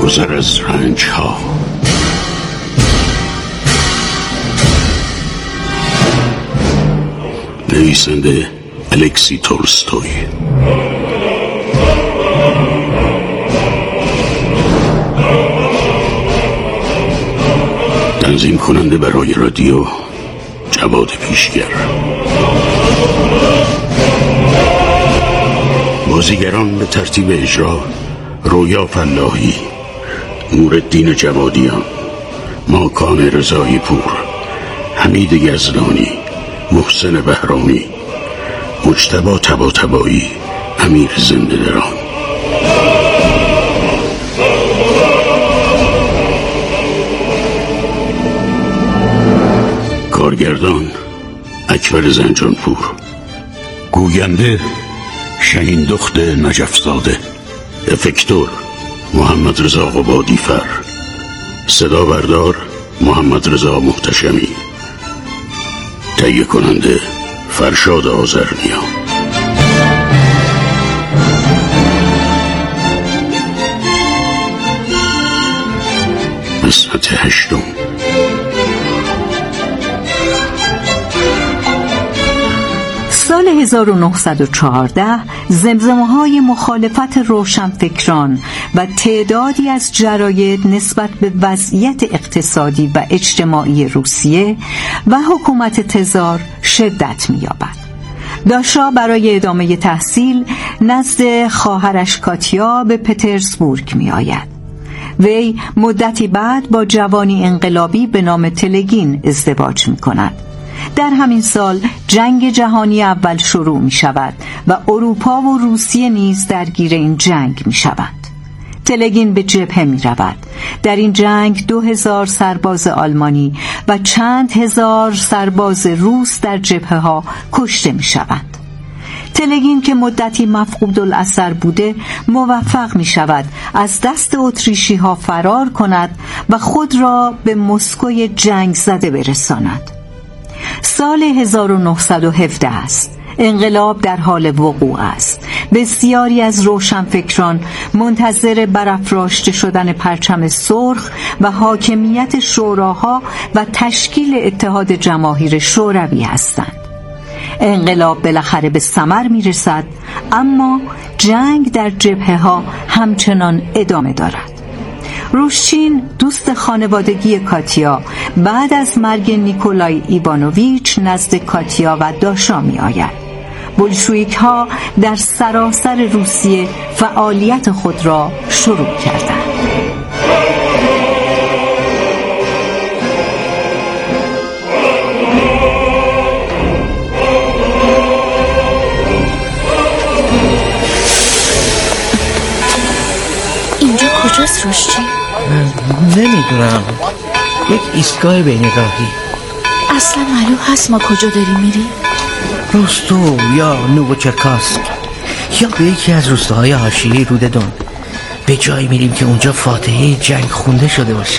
گذر از رنج ها. نویسنده الکسی تولستوی. تنظیم کننده برای رادیو جواد پیشگر. بازیگران به ترتیب اجرا: رویا فلاحی، نورالدین جوادیان، ماکان رضایی پور، حمید یزدانی، محسن بهرانی، مجتبی طباطبایی، امیر زنده‌دران. کارگردان اکبر زنجانپور. گوینده شهین دخت نجفزاده. افکتور محمد رضا قبادی فر. صدا بردار محمد رضا محتشمی. تهیه کننده فرشاد آذرنیا. قسمت 8. سال 1914 زمزمه‌های مخالفت روشنفکران و تعدادی از جراید نسبت به وضعیت اقتصادی و اجتماعی روسیه و حکومت تزار شدت می‌یابد. داشا برای ادامه تحصیل نزد خواهرش کاتیا به پترزبورگ می‌آید. وی مدتی بعد با جوانی انقلابی به نام تلگین ازدواج می‌کند. در همین سال جنگ جهانی اول شروع می شود و اروپا و روسیه نیز درگیر این جنگ می شوند. تلگین به جبهه می رود. در این جنگ 2000 سرباز آلمانی و چند هزار سرباز روس در جبهه ها کشته می شوند. تلگین که مدتی مفقود الاثر بوده موفق می شود از دست اتریشی ها فرار کند و خود را به مسکوی جنگ زده برساند. سال 1917 است. انقلاب در حال وقوع است. بسیاری از روشنفکران منتظر برافراشته شدن پرچم سرخ و حاکمیت شوراها و تشکیل اتحاد جماهیر شوروی هستند. انقلاب بالاخره به ثمر میرسد، اما جنگ در جبهه ها همچنان ادامه دارد. روشچین دوست خانوادگی کاتیا بعد از مرگ نیکولای ایوانوویچ نزد کاتیا و داشا می آید. بولشویک ها در سراسر روسیه فعالیت خود را شروع کردند. اینجا کجاست روشچین؟ نمیدونم، یک ایستگاه بینراهی. اصلا معلوم هست ما کجا داریم میریم؟ روستو یا نووچرکاسک یا به یکی از روستاهای حاشیه‌ای روددون. به جایی میریم که اونجا فاتحه جنگ خونده شده باشه.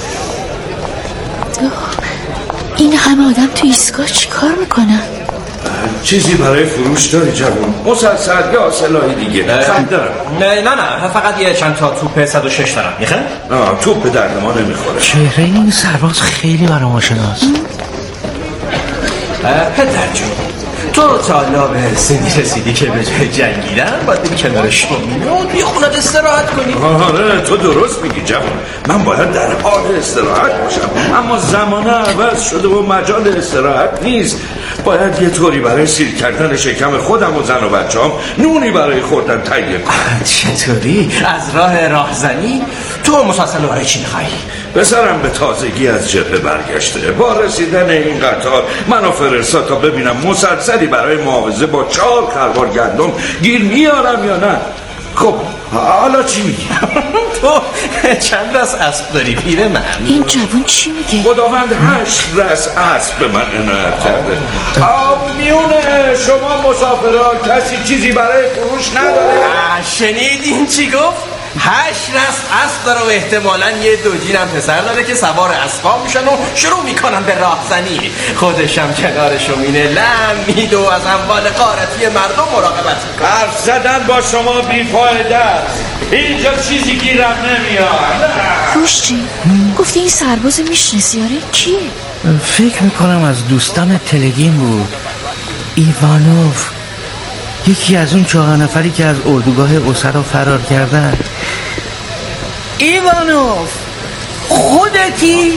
این همه آدم تو ایستگاه چی کار میکنن؟ چیزی برای فروش داری جوان؟ مسلسل یا سلاحی دیگه؟ نه فقط یه چند تا توپ 106 دارم. میخوای؟ توپ به درد ما نمیخوره. چهره این سرباز خیلی برام آشناست. پدر جون، تو تا حالا به سنی رسیدی که به جای جنگیدن باید بری کنار شومینه و بیا خونت استراحت کنی؟ آره تو درست میگی جوان، من باید در حال استراحت باشم، اما زمانه عوض شده و مجال استراحت نیست. باید یه طوری برای سیر کردن شکم خودم و زن و بچه‌ام نونی برای خوردن تهیه کنم. چطوری؟ از راهزنی؟ تو مسلسل برای چی می‌خوای؟ پسرم به تازگی از جبهه برگشته. با رسیدن این قطار منو فرستاد تا ببینم مسلسلی برای محافظه با 4 خروار گندم گیر میارم یا نه. خب حالا چی میگی؟ تو چند رس اسب داری پیره من؟ این جوان چی میگه؟ خداوند 8 رس اسب به من عنایت کرده. میونه شما مسافران کسی چیزی برای فروش نداره؟ شنیدین چی گفت؟ 8 رس اسب داره و احتمالاً یه دوجینم پسر داره که سوار اسبا میشن و شروع میکنن به راهزنی. خودشم کنار شومینه لم میده و از اموال غارتی مردم مراقبت میکنه. حرف زدن با شما بی‌فایده است. اینجا چیزی گیرم نمیاد. روشجی گفتی این سرباز میشناسی؟ آره کیه؟ فکر میکنم از دوستان تلگین بود. ایوانوف، یکی از اون 4 نفری که از اردوگاه اسرا فرار کردن. ایوانوف خودتی؟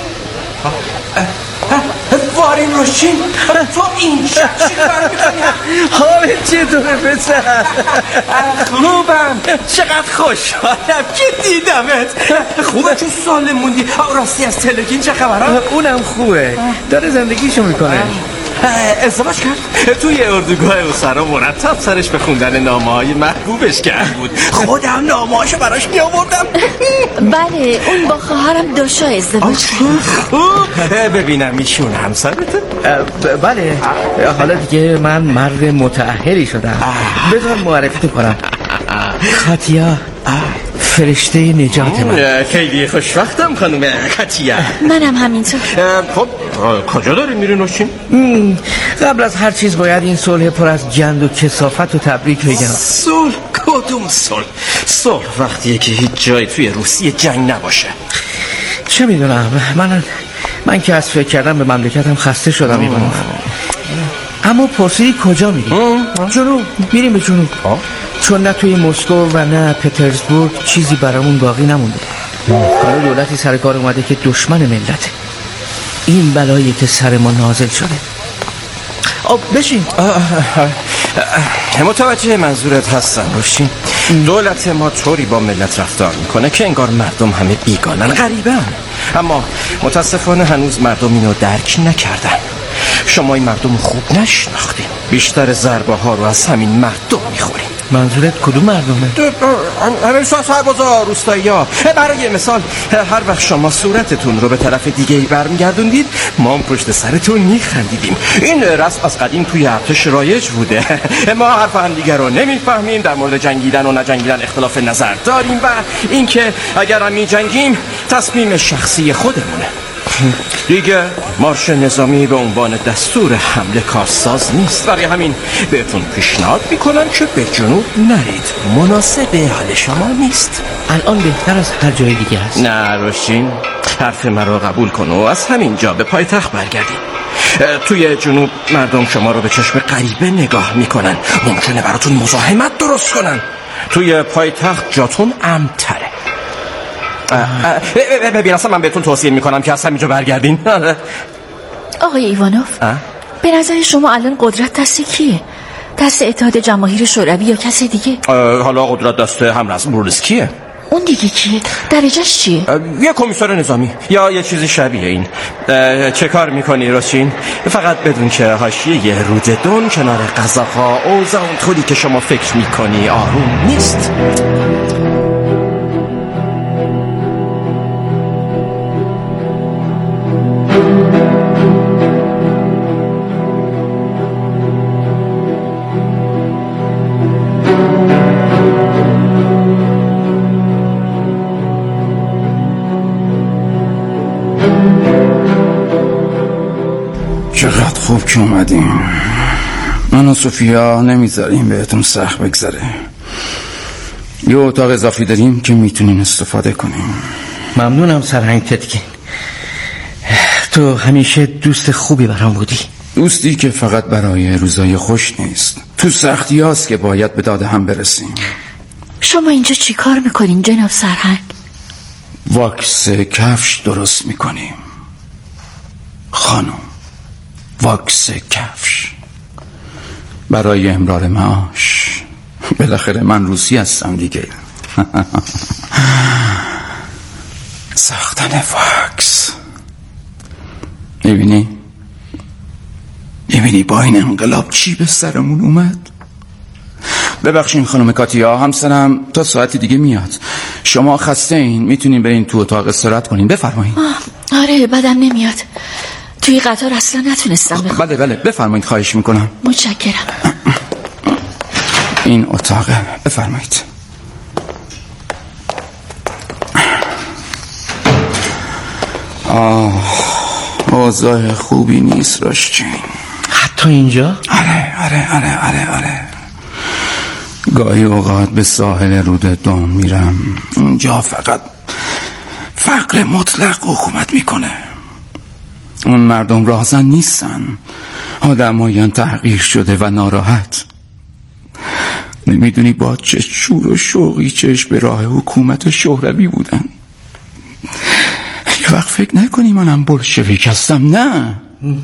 وارین روشین، تو اینجا چی کار میکنی؟ حالت چطوره پسر؟ خوبم، چقدر خوشحالم که دیدمت. خوبه چون سال موندی. راستی از تلگین چه خبرها؟ اونم خوبه، داره زندگیشو میکنه. ازدواج کرد؟ توی اردوگاه اسرا مرتب سرش به خوندن نامه‌های محبوبش کرد بود. خودم نامه‌هاشو براش میآوردم. بله اون با خواهرم داشا ازدواج کرد. ببینم ایشون همسرته؟ بله، حالا دیگه من مرد متأهلی شدم. بذار معرفی کنم. کاتیا، فرشته نجات من. خیلی خوشوقتم خانم کاتیا. منم همینطور. خب کجا داری میری نوشین؟ قبل از هر چیز باید این صلح پر از جند و کثافت و تبریک بگم. صلح؟ کدوم صلح؟ صلح وقتیه که هیچ جایی توی روسیه جنگ نباشه. چه میدونم، من که از فکر کردم به مملکتم خسته شدم. ایوانوف، اما پرسیدی کجا میری؟ جنوب. میریم به جنوب، چون نه توی مسکو و نه پترزبورگ چیزی برامون باقی نمونده. حالا دولتی سر کار اومده که دشمن ملته. این بلایی که سر ما نازل شده. بشین. متوجه منظورت هستم روشین. دولت ما طوری با ملت رفتار میکنه که انگار مردم همه بیگانن، غریبن. اما متاسفانه هنوز مردم اینو درک نکردن. شما این مردم خوب نشناختین. بیشتر ضربه ها رو از همین مردم میخوریم. منظورت کدوم مردمه؟ همین سربازا روستایی ها. برای مثال هر وقت شما صورتتون رو به طرف دیگه برمیگردوندید ما هم پشت سرتون میخندیدیم. این رسم از قدیم توی ارتش رایج بوده. ما حرف هم دیگه رو نمیفهمیم، در مورد جنگیدن و نجنگیدن اختلاف نظر داریم و اینکه اگر هم میجنگیم تصمیم شخصی خودمونه. دیگه مارش نظامی به عنوان دستور حمله کارساز نیست. برای همین بهتون پیشنهاد میکنم که به جنوب نرید، مناسب حال شما نیست. الان بهتر از هر جای دیگه هست. نه روشین، حرف من رو قبول کن و از همین جا به پایتخت برگردید. توی جنوب مردم شما رو به چشم غریبه نگاه میکنن، ممکنه براتون مزاحمت درست کنن. توی پایتخت جاتون امن‌تره. ببین اصلا من بهتون توصیه میکنم که از همینجا برگردین. آقای ایوانوف، به نظر شما الان قدرت دست کیه؟ دست اتحاد جماهیر شوروی یا کسی دیگه؟ حالا قدرت دست همرز برولسکیه. اون دیگه کیه؟ درجهش چیه؟ یه کمیسار نظامی یا یه چیزی شبیه این. چه کار میکنی روشین؟ فقط بدون که حاشیه یه روددون کنار قزاق‌ها اوضاع اونطوری که شما فکر میکنی آروم نیست. چقدر خوب که اومدیم. من و سوفیا نمیذاریم بهتون سخت بگذره. یه اتاق اضافی داریم که میتونین استفاده کنیم. ممنونم سرهنگ تتکین، تو همیشه دوست خوبی برام بودی. دوستی که فقط برای روزای خوش نیست، تو سختی هاست که باید به داد هم برسیم. شما اینجا چی کار میکنین جناب سرهنگ؟ واکس کفش درست میکنیم خانم، واکس کفش برای امرار معاش. بالاخره من روسی هستم دیگه. ساختن واکس. میبینی با این انقلاب چی به سرمون اومد؟ ببخشین خانم کاتیا، همسرم تا ساعتی دیگه میاد. شما خسته این، میتونین برین تو اتاق استراحت کنین. بفرمایید. آره بدم نمیاد، توی قطار اصلا نتونستم بخوام. بله بفرمایید، خواهش میکنم. متشکرم. این اتاقه، بفرمایید. اوضاع خوبی نیست روشچین. حتی اینجا؟ آره گاهی اوقات به ساحل رود دون میرم، اونجا فقط فقر مطلق حکومت میکنه. اون مردم راهزن نیستن، آدمایان تحقیر شده و ناراحت. نمیدونی با چه شور و شوقی چشم به راه حکومت شهروی بودن. یک وقت فکر نکنی منم بلشویک هستم، نه.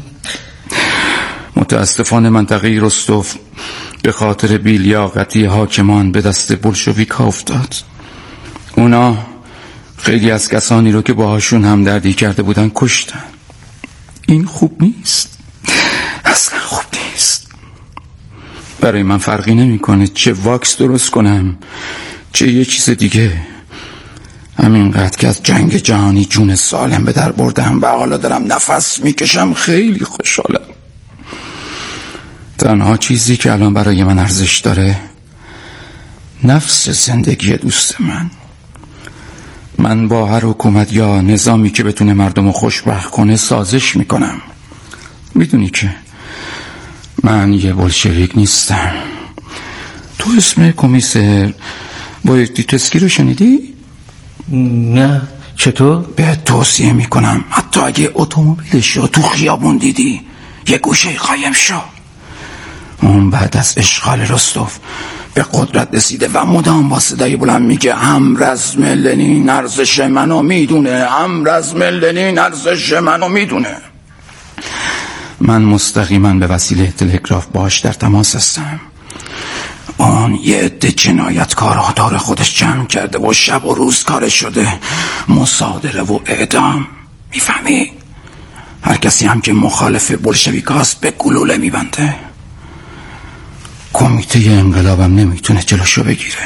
متاسفانه منطقه رستوف به خاطر بی‌لیاقتی حاکمان به دست بلشویک ها افتاد. اونا خیلی از کسانی رو که باهاشون همدردی کرده بودن کشتن. این خوب نیست، اصلا خوب نیست. برای من فرقی نمیکنه چه واکس درست کنم چه یه چیز دیگه. همینقدر که از جنگ جهانی جون سالم به در بردم و حالا دارم نفس میکشم خیلی خوشحالم. تنها چیزی که الان برای من ارزش داره نفس زندگی دوست من با هر حکومت یا نظامی که بتونه مردم رو خوشبخت کنه سازش میکنم. میدونی که من یه بلشویک نیستم. تو اسم کمیسر بویتیتسکی رو شنیدی؟ نه. چطور؟ به توصیه میکنم حتی اگه اتومبیلش رو تو خیابون دیدی یه گوشه قایم شو. اون بعد از اشغال رستوف به قدرت رسیده و مدام با صدای بلند میگه همرزم لنین ارزش منو میدونه، همرزم لنین ارزش منو میدونه. من مستقیما به وسیله تلگراف باش در تماس هستم. اون یه عده جنایتکار دور خودش جمع کرده و شب و روز کارش شده مصادره و اعدام. میفهمی؟ هر کسی هم که مخالف بلشویکاست به گلوله میبنده. کمیته انقلابم نمیتونه جلوشو بگیره.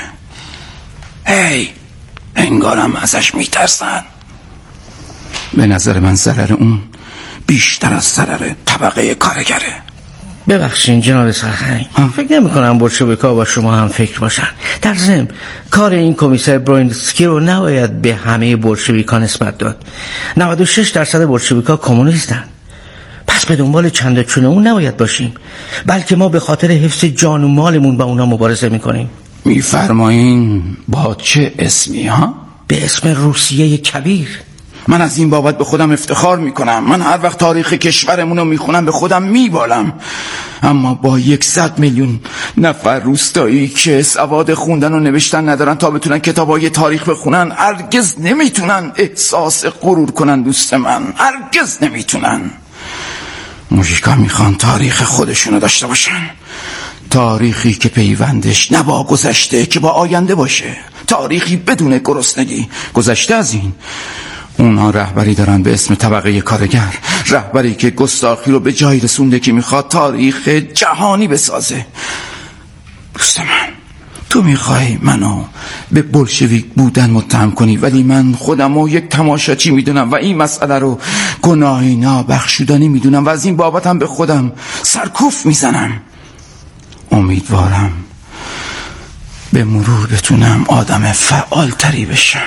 انگارم ازش میترسن. به نظر من ضرر اون بیشتر از ضرر طبقه کارگره. ببخشین جناب سرخنگ، فکر نمی کنم بلشویک‌ها با شما هم فکر باشن. در ضمن کار این کمیسر برونسکی رو نباید به همه بلشویک‌ها نسبت داد. 96% بلشویک‌ها کمونیستن. پس به دنبال چند چونه اون نباید باشیم، بلکه ما به خاطر حفظ جان و مالمون با اونا مبارزه میکنیم. میفرمایین با چه اسمی ها؟ به اسم روسیه کبیر. من از این بابت به خودم افتخار میکنم. من هر وقت تاریخ کشورمون رو میخونم به خودم میبالم. اما با 100 میلیون نفر روستایی که سواد خوندن و نوشتن ندارن تا بتونن کتابای تاریخ بخونن هرگز نمیتونن احساس غرور کنن. دوست من هرگز نمیتونن. موشیکا میخوان تاریخ خودشونو داشته باشن، تاریخی که پیوندش نه با گذشته که با آینده باشه، تاریخی بدون گرسنگی. گذشته از این اونها رهبری دارن به اسم طبقه کارگر، رهبری که گستاخی رو به جایی رسونده که میخواد تاریخ جهانی بسازه. دوست من، تو میخوای منو به بلشویک بودن متهم کنی، ولی من خودمو یک تماشاچی میدونم و این مسئله رو گناهی نابخشودنی میدونم و از این بابت هم به خودم سرکوف میزنم. امیدوارم به مرور بتونم آدم فعالتری بشم.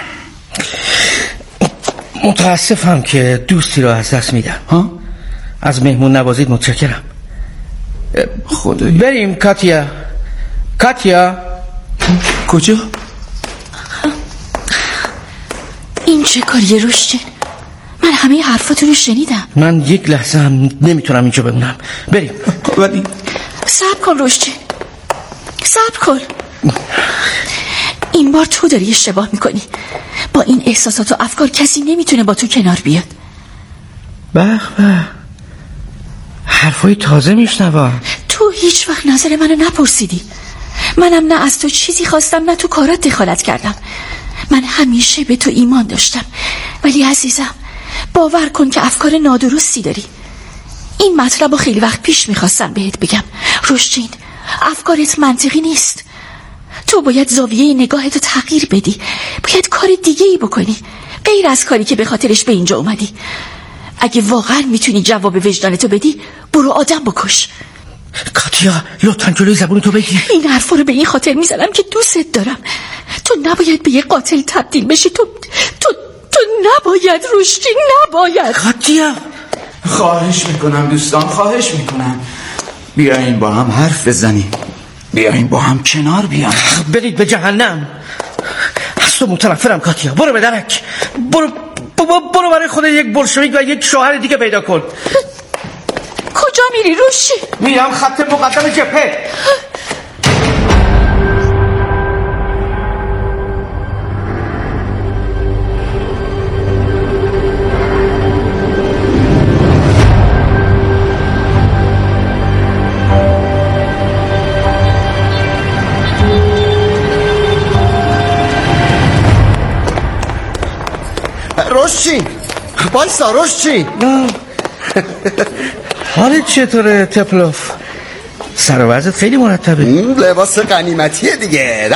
متاسفم که دوستی رو از دست میدم. از مهمون نوازیت متشکرم. خدایا. بریم کاتیا. کجا؟ این چه کاریه روشچین؟ من همه حرفاتون رو شنیدم. من یک لحظه هم نمیتونم اینجا بمونم. بریم. ولی صبر کن روشچین، صبر کن. این بار تو داری اشتباه میکنی. با این احساسات و افکار کسی نمیتونه با تو کنار بیاد. به حرفای تازه میشنوم. تو هیچ وقت نظر منو نپرسیدی. منم نه از تو چیزی خواستم نه تو کارات دخالت کردم. من همیشه به تو ایمان داشتم، ولی عزیزم باور کن که افکار نادرستی داری. این مطلب رو خیلی وقت پیش میخواستم بهت بگم. روشچین، افکارت منطقی نیست. تو باید زاویه نگاهتو تغییر بدی. باید کار دیگه ای بکنی غیر از کاری که به خاطرش به اینجا اومدی. اگه واقعا میتونی جواب وجدانتو بدی برو آدم بکش. کاتیا لطفاً جلوی زبونتو بگیر. این حرفا رو به این خاطر میزنم که دوستت دارم. تو نباید به یه قاتل تبدیل بشی. تو نباید روشچین، نباید. کاتیا خواهش میکنم دوستان، خواهش میکنم بیاین با هم حرف بزنیم. بیاین با هم کنار بیان. برید به جهنم. از تو متنفرم کاتیا. برو به درک. برو برای خود یک بولشویک و یک شوهر دیگه پیدا کن. کجا میری روشی؟ میرم خط مقدم جبهه. روشی بایستا روشی. حالت چطوره تپلوف؟ سر و وضعت خیلی مرتبه. لباس غنیمتیه دیگه.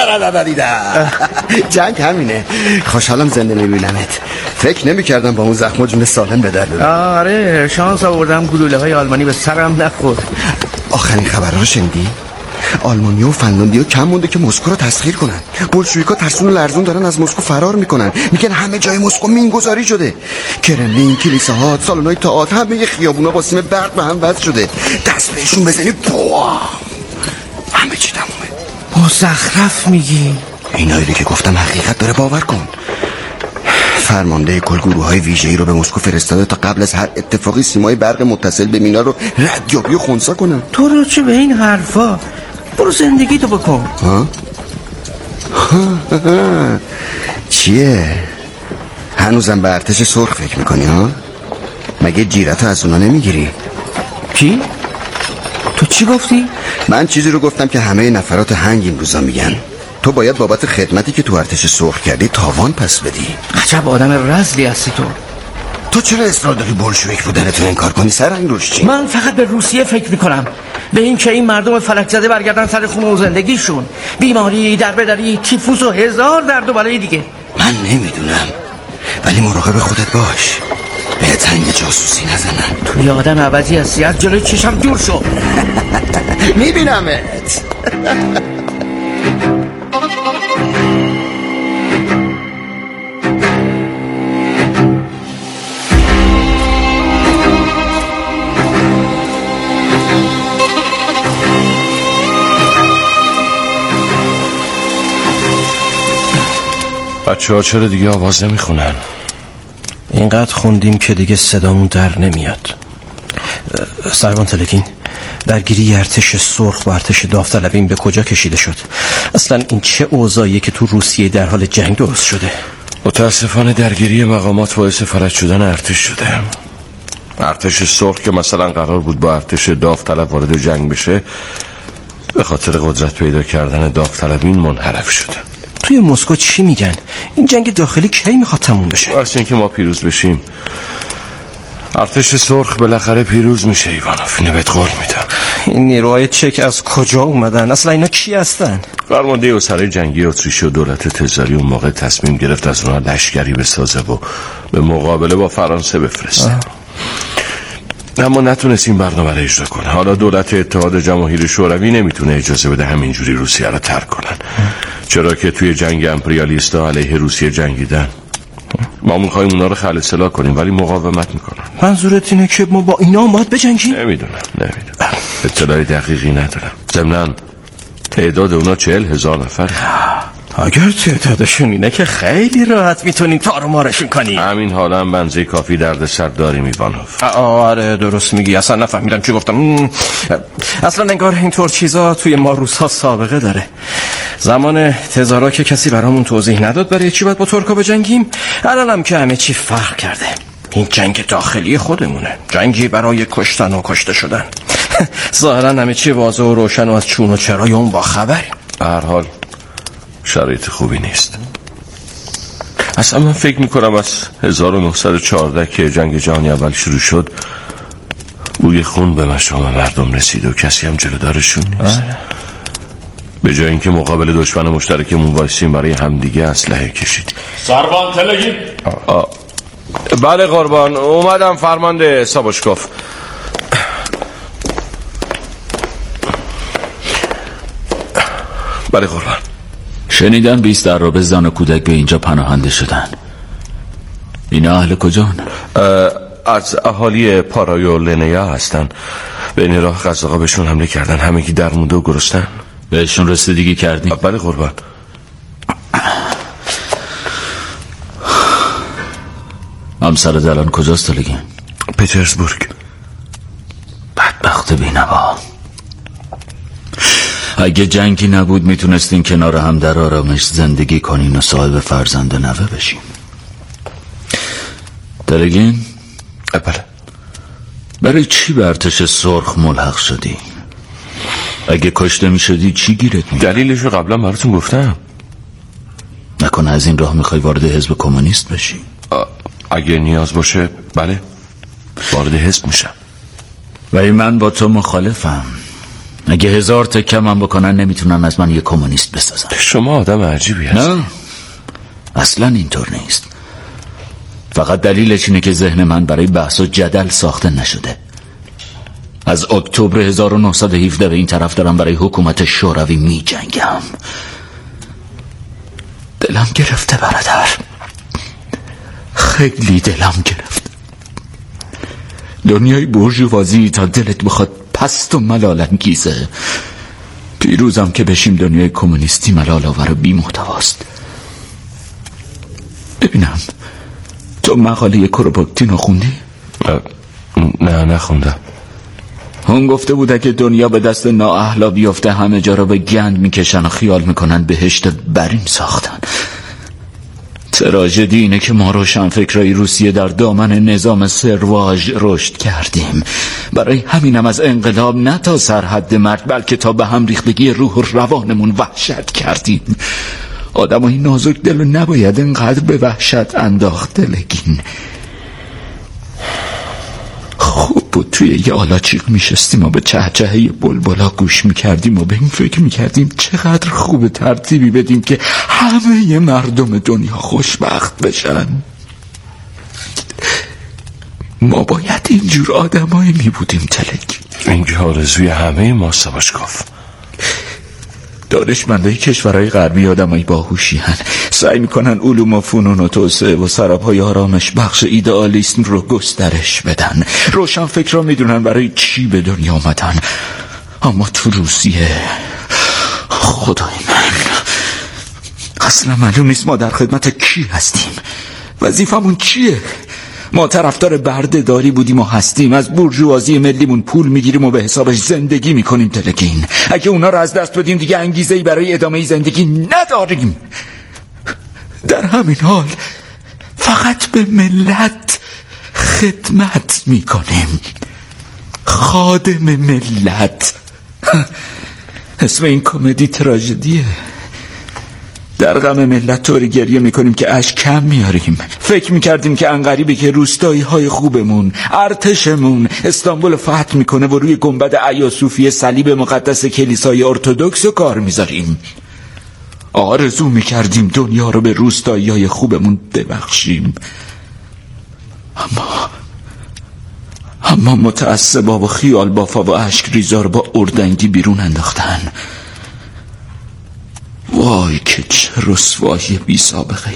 جنگ همینه. خوشحالم زنده میبینمت. فکر نمیکردم با اون زخم و جون سالم به در ببرم. آره شانس آوردم گلوله های آلمانی به سرم نخورد. آخرین خبر رو شنیدی؟ آلمانی و فنلاندی کم مونده که مسکو رو تسخیر کنن. بولشویکا ترسون و لرزون دارن از مسکو فرار میکنن. میگن همه جای مسکو مینگذاری شده. کرملین، کلیساها، سالن‌های تئاتر، همه خیابونا با سیم برق به هم وصل شده. دست بهشون بزنی همه چی تمومه. مزخرف میگی؟ اینایی که گفتم حقیقت داره، باور کن. فرمانده کل گروه‌های ویژه‌ای رو به مسکو فرستاده تا قبل از هر اتفاقی سیمای برق متصل به مینا رو ردیابی و خنثی کنن. تو رو چه به این حرفا؟ برو زندگی تو بکن. چیه؟ هنوزم به ارتش سرخ فکر میکنی ها؟ مگه جیرتو از اونا نمیگیری؟ کی؟ تو چی گفتی؟ من چیزی رو گفتم که همه نفرات هنگ این روزا میگن. تو باید بابت خدمتی که تو ارتش سرخ کردی تاوان پس بدی. عجب آدم رزلی هستی تو چرا اصرار داری بولشویک بودنتو انکار کنی سرنگ روشچی؟ من فقط به روسیه فکر میکنم، به این که این مردم فلک زده برگردن سر خونه و زندگیشون. بیماری، دربدری، تیفوس و هزار درد و بلای دیگه. من نمیدونم، ولی مراقب خودت باش، به تنگ جاسوسی نزنن. تو یه آدم عوضی هستی، از جلوی چشم دور شو. میبینمت. بچه ها چرا دیگه آواز نمیخونن؟ اینقدر خوندیم که دیگه صدامون در نمیاد. سروان تلکین، درگیری ارتش سرخ و ارتش داوطلبی به کجا کشیده شد؟ اصلا این چه اوضاعیه که تو روسیه در حال جنگ درست شده؟ متاسفانه درگیری مقامات باعث فلج شدن ارتش شده. ارتش سرخ که مثلا قرار بود با ارتش داوطلب وارد جنگ بشه، به خاطر قدرت پیدا کردن داوطلبین منحرف شده. توی مسکو چی میگن؟ این جنگ داخلی کی میخواد تموم بشه؟ واسه اینکه ما پیروز بشیم ارتش سرخ بالاخره پیروز میشه. ایوانوف، اینو بهت قول میدم. این نیروهای چک از کجا اومدن؟ اصلا اینا کی هستن؟ فرمانده اسرای جنگی اتریشی و دولت تزاری اون موقع تصمیم گرفت از اونها لشکری بسازه و به مقابله با فرانسه بفرسته. اما نتونست این برنامه رو اجرا کنه. حالا دولت اتحاد جماهیر شوروی نمیتونه اجازه بده همینجوری روسیه رو ترک کنن، چرا که توی جنگ امپریالیستا علیه روسیه جنگیدن. ما میخوایم اونا رو خلع سلاح کنیم ولی مقاومت میکنن. منظورت اینه که ما با اینا باید بجنگیم؟ نمیدونم اطلاع دقیقی ندارم. ضمناً تعداد اونا 40,000 نفر. اگر تعدادشون اینه که خیلی راحت میتونیم تارومارشون کنیم. همین حالا هم بنزه کافی درد سر داریم ایوانوف. آره درست میگی، اصلا نفهمیدم چی گفتم. اصلا انگار اینطور چیزا توی ما روس‌ها سابقه داره. زمان تزارا که کسی برامون توضیح نداد برای چی باید با ترکا بجنگیم، الانم که همه چی فرق کرده. این جنگ داخلی خودمونه، جنگی برای کشتن و کشته شدن. ظاهرا همه چی واضح و روشن و از چون و چرای اون با خبریم. به هر حال شرایط خوبی نیست. اصلا من فکر میکنم از 1914 که جنگ جهانی اول شروع شد بوی خون به مشام مردم رسید و کسی هم جلودارشون نیست. به جای اینکه مقابل دشمن مشترکمون وایسیم برای همدیگه اسلحه کشید. سروان تلگین. بله قربان، اومدم فرمانده ساباشکوف. بله قربان. شنیدم 20 عرابه زن و کودک به اینجا پناهنده شدن. اینا اهل کجان؟ از اهالی پارای و لنیا هستن. به این راه قزاقا بهشون حمله کردن، همگی در مونده و گرسنن. بهشون رسیدگی کردیم؟ بله قربان. همسرت الان کجاست تلگین؟ پترزبورگ. بدبخت بی‌نوا. اگه جنگی نبود میتونستین کنار هم در آرامش زندگی کنین و صاحب فرزند نوه بشین. تلگین؟ بله. برای چی به ارتش سرخ ملحق شدی؟ اگه کشته میشدی چی گیرت میاد؟ دلیلش رو قبلا براتون گفتم. نکنه از این راه میخوای وارد حزب کمونیست بشی؟ اگه نیاز باشه بله وارد حزب میشم. ولی من با تو مخالفم. اگه 1000 تکه من بکنن نمیتونن از من یه کمونیست بسازن. شما آدم عجیبی هست. نه اصلا اینطور نیست. فقط دلیلش اینه که ذهن من برای بحث و جدل ساخته نشده. از اکتبر 1917 به این طرف دارم برای حکومت شوروی می جنگم. دلم گرفته برادر، خیلی دلم گرفته. دنیای بورژوازی تا دلت بخواد پست و ملال انگیزه. پیروزم که بشیم دنیای کمونیستی ملال آور و بی محتواست. ببینم تو مقاله کروپوکتین رو خوندی؟ نه نخوندم. اون گفته بود اگه دنیا به دست نااهلا بیفته همه جا را به گند میکشن و خیال میکنن بهشت برین ساختن. تراژدی اینه که ما روشنفکرای روسیه در دامن نظام سرواژ رشد کردیم. برای همینم از انقلاب نه تا سرحد مرگ بلکه تا به هم ریختگی روح و روانمون وحشت کردیم. آدمای نازک دل نباید انقدر به وحشت انداخت تلگین. خوب بود توی یه آلاچیق میشستیم و به چهچهه بلبلا گوش میکردیم و به این فکر میکردیم چقدر خوب ترتیبی بدیم که همه مردم دنیا خوشبخت بشن. ما باید اینجور آدمایی میبودیم تلگین. این آرزوی همه ما سواشکاف. دانشمندای کشورهای غربی آدمای باهوشی هن. سعی میکنن علوم و فنون و توسعه و سراپای آرامش بخش ایدئالیسم رو گسترش بدن. روشنفکرا میدونن برای چی به دنیا آمدن. اما تو روسیه خدای من اصلا معلوم نیست ما در خدمت کی هستیم. وظیفمون چیه؟ ما طرفدار بردهداری بودیم و هستیم. از بورژوازی ملیمون پول میگیریم و به حسابش زندگی میکنیم تلگین. اگه اونا رو از دست بدیم دیگه انگیزه‌ای برای ادامه زندگی نداریم. در همین حال فقط به ملت خدمت میکنیم. خادم ملت. اسم این کمدی تراژدیه. در غم ملت طوری گریه میکنیم که اشک کم میاریم. فکر میکردیم که انقریبی که روستایی های خوبمون، ارتشمون استانبول فتح میکنه و روی گنبد ایاصوفی صلیب مقدس کلیسای ارتدوکس رو کار میذاریم. آرزو میکردیم دنیا رو به روستایی های خوبمون ببخشیم. اما متعصبا و خیال بافا و اشک ریزا رو با اردنگی بیرون انداختن. وای که چه رسوایی بی سابقه ای.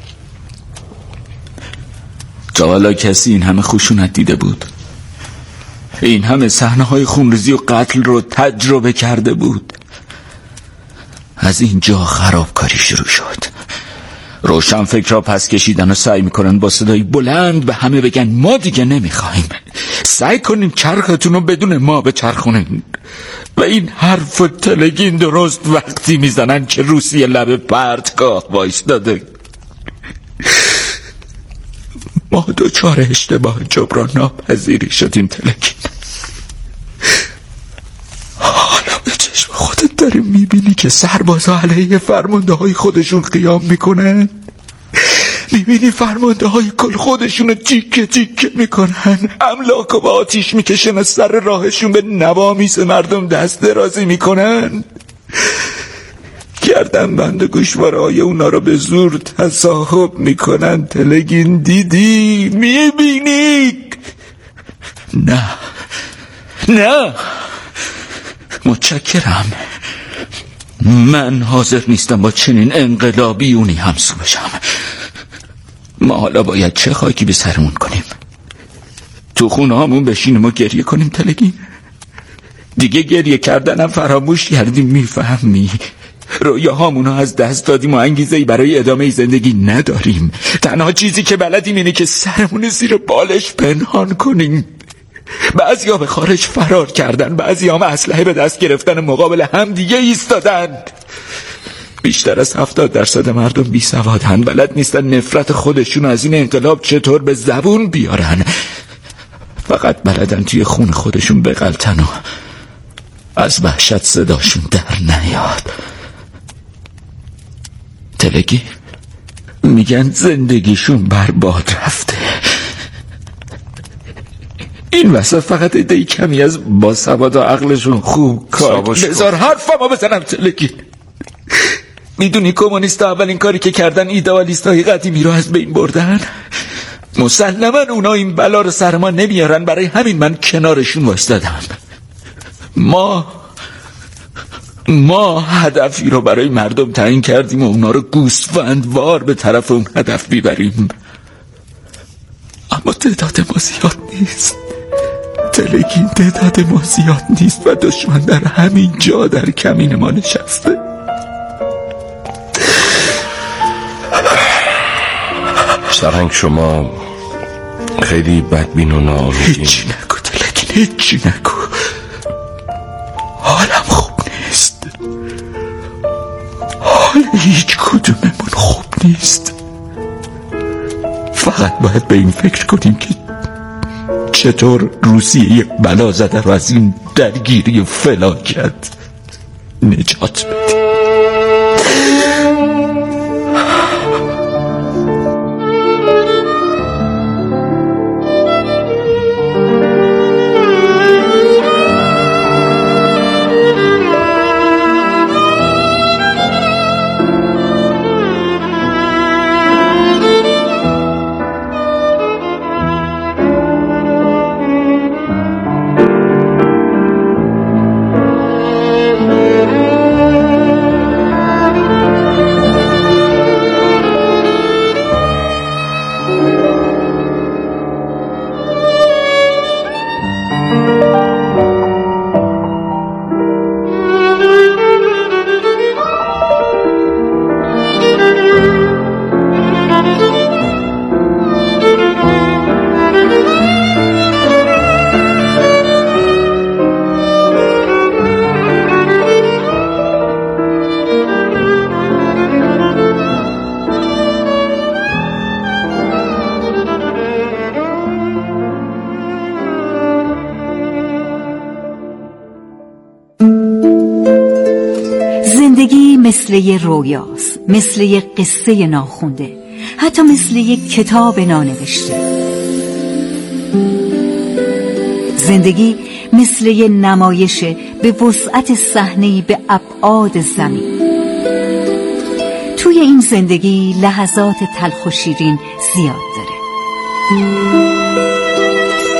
تا حالا کسی این همه خشونت دیده بود؟ این همه صحنه های خونریزی و قتل رو تجربه کرده بود؟ از اینجا خرابکاری شروع شد. روشنفکرها پس کشیدن و سعی میکنن با صدای بلند به همه بگن ما دیگه نمیخوایم. سعی کنیم چرختون رو بدون ما بچرخونین. و این حرف و تلگین درست وقتی میزنن که روسیه لب پرتگاه وایستاده. ما دوچار اشتباه جبران ناپذیری شدیم تلگین. حالا به چشم خودت داری میبینی که سربازها علیه فرمانده های خودشون قیام میکنن. میبینی فرمانده های کل خودشون تیکه تیکه میکنن. املاک و با آتیش میکشن و سر راهشون به نوامیس مردم دست درازی میکنن. گردن بند گوشوارهای اونا رو به زور تصاحب میکنن تلگین. دیدی؟ میبینی؟ نه نه متشکرم. من حاضر نیستم با چنین انقلابیونی همسو بشم. ما حالا باید چه خاکی به سرمون کنیم؟ تو خونه همون بشینیم و گریه کنیم تلگین؟ دیگه گریه کردنم فراموش کردیم. میفهمی؟ رویاهامونو از دست دادیم و انگیزه‌ای برای ادامه زندگی نداریم. تنها چیزی که بلدیم اینه که سرمون زیر بالش پنهان کنیم. بعضی‌ها به خارج فرار کردن، بعضی‌ها هم اسلحه به دست گرفتن مقابل هم دیگه ایستادن. بیشتر از 70% مردم بی سوادن، بلد نیستن نفرت خودشون از این انقلاب چطور به زبون بیارن. فقط بلدن توی خون خودشون بغلطن و از وحشت صداشون در نیاد. تلگی میگن زندگیشون برباد رفته. این وسط فقط ایده کمی از باسواد و عقلشون خوب کار. بذار حرفمو بزنم تلگی. میدونی کمونیست اولین کاری که کردن ایدئالیست های قدیمی رو از بین بردن؟ مسلما اونا این بلا رو سر ما نمیارن، برای همین من کنارشون وایسادم. ما هدفی رو برای مردم تعیین کردیم و اونا رو گوسفندوار به طرف اون هدف میبریم. اما تعداد ما زیاد نیست تلگی، تعداد ما زیاد نیست و دشمن در همین جا در کمین ما نشسته. سرهنگ شما خیلی بدبین و ناامیدین. هیچی نگو تلگی، هیچی نگو. حالم خوب نیست، حال هیچ کدوممون خوب نیست. فقط باید به این فکر کنیم که چطور روسیه بلا زده رو از این درگیری و فلاکت نجات بدیم. زندگی مثل یه رویاست، مثل یه قصه ناخونده، حتی مثل یه کتاب نانوشته. زندگی مثل یه نمایشه به وسعت صحنه‌ای به ابعاد زمین. توی این زندگی لحظات تلخ و شیرین زیاد داره.